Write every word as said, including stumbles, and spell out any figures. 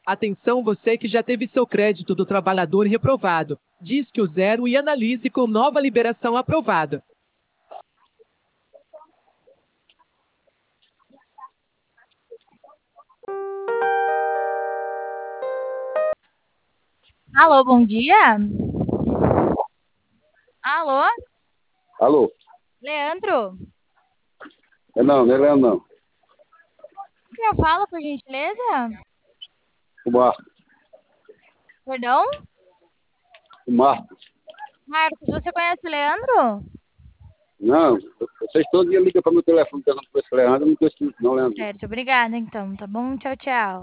Atenção você que já teve seu crédito do trabalhador reprovado. Disque o zero e analise com nova liberação aprovada. Alô, bom dia. Alô, Alô? Leandro? É não, não é Leandro, não. Quem eu falo, por gentileza? O Marcos. Perdão? O Marcos. Marcos, você conhece o Leandro? Não, vocês todo dia ligam para meu telefone perguntando por esse Leandro, eu não conheço muito não, Leandro. Certo, obrigada então, tá bom? Tchau, tchau.